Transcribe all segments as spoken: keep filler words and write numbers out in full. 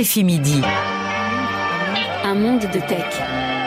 R F I Midi. Un monde de tech.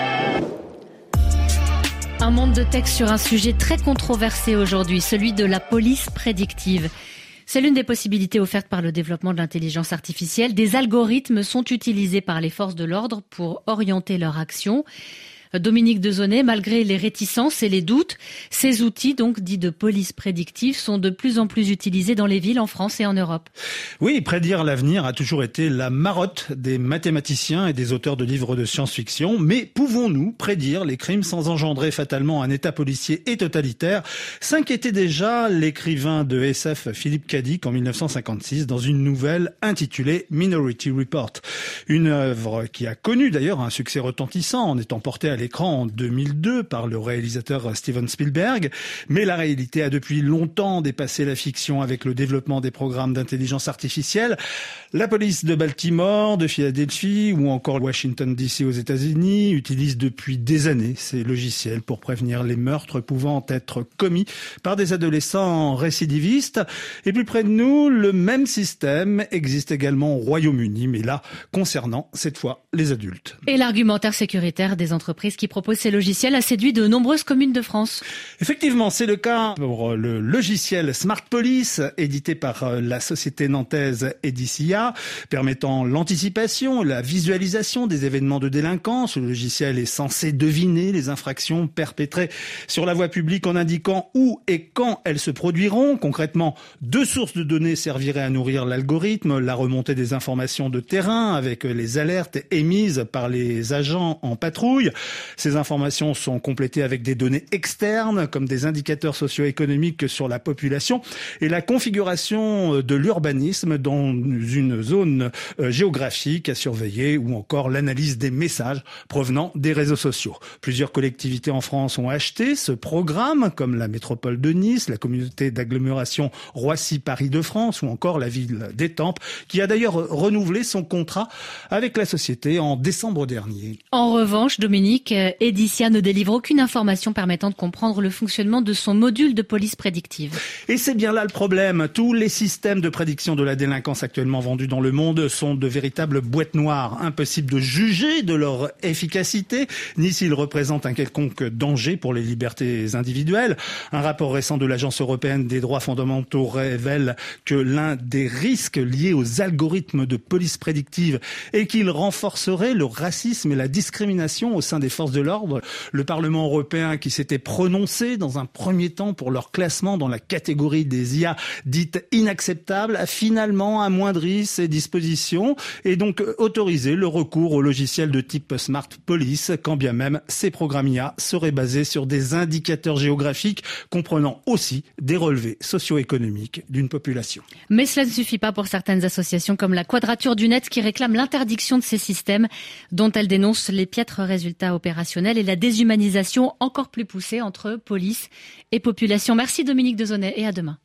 Un monde de tech sur un sujet très controversé aujourd'hui, celui de la police prédictive. C'est l'une des possibilités offertes par le développement de l'intelligence artificielle. Des algorithmes sont utilisés par les forces de l'ordre pour orienter leur action. Dominique Dezonnet, malgré les réticences et les doutes, ces outils, donc dits de police prédictive, sont de plus en plus utilisés dans les villes en France et en Europe. Oui, prédire l'avenir a toujours été la marotte des mathématiciens et des auteurs de livres de science-fiction. Mais pouvons-nous prédire les crimes sans engendrer fatalement un état policier et totalitaire? S'inquiétait déjà l'écrivain de S F Philippe Cadic en mille neuf cent cinquante-six dans une nouvelle intitulée Minority Report. Une œuvre qui a connu d'ailleurs un succès retentissant en étant portée à l'écran en deux mille deux par le réalisateur Steven Spielberg, mais la réalité a depuis longtemps dépassé la fiction avec le développement des programmes d'intelligence artificielle. La police de Baltimore, de Philadelphie ou encore Washington D C aux États-Unis utilise depuis des années ces logiciels pour prévenir les meurtres pouvant être commis par des adolescents récidivistes. Et plus près de nous, le même système existe également au Royaume-Uni, mais là, concernant cette fois les adultes. Et l'argumentaire sécuritaire des entreprises qui proposent ces logiciels a séduit de nombreuses communes de France. Effectivement, c'est le cas pour le logiciel Smart Police, édité par la société nantaise Edicia, permettant l'anticipation et la visualisation des événements de délinquance. Le logiciel est censé deviner les infractions perpétrées sur la voie publique en indiquant où et quand elles se produiront. Concrètement, deux sources de données serviraient à nourrir l'algorithme, la remontée des informations de terrain avec les alertes émises par les agents en patrouille. Ces informations sont complétées avec des données externes, comme des indicateurs socio-économiques sur la population et la configuration de l'urbanisme dans une zone géographique à surveiller ou encore l'analyse des messages provenant des réseaux sociaux. Plusieurs collectivités en France ont acheté ce programme, comme la métropole de Nice, la communauté d'agglomération Roissy-Paris-de-France ou encore la ville d'Étampes, qui a d'ailleurs renouvelé son contrat avec la société en décembre dernier. En revanche, Dominique, Edicia ne délivre aucune information permettant de comprendre le fonctionnement de son module de police prédictive. Et c'est bien là le problème. Tous les systèmes de prédiction de la délinquance actuellement vendus dans le monde sont de véritables boîtes noires. Impossible de juger de leur efficacité, ni s'ils représentent un quelconque danger pour les libertés individuelles. Un rapport récent de l'Agence européenne des droits fondamentaux révèle que l'un des risques liés aux algorithmes de police prédictive est qu'ils renforceraient le racisme et la discrimination au sein des forces de l'ordre. Le Parlement européen, qui s'était prononcé dans un premier temps pour leur classement dans la catégorie des I A dites inacceptables, a finalement amoindri ces dispositions et donc autorisé le recours aux logiciels de type Smart Police, quand bien même ces programmes I A seraient basés sur des indicateurs géographiques comprenant aussi des relevés socio-économiques d'une population. Mais cela ne suffit pas pour certaines associations comme la Quadrature du Net qui réclament l'interdiction de ces systèmes dont elles dénoncent les piètres résultats opérationnels et la déshumanisation encore plus poussée entre police et population. Merci Dominique Dezonnet et à demain.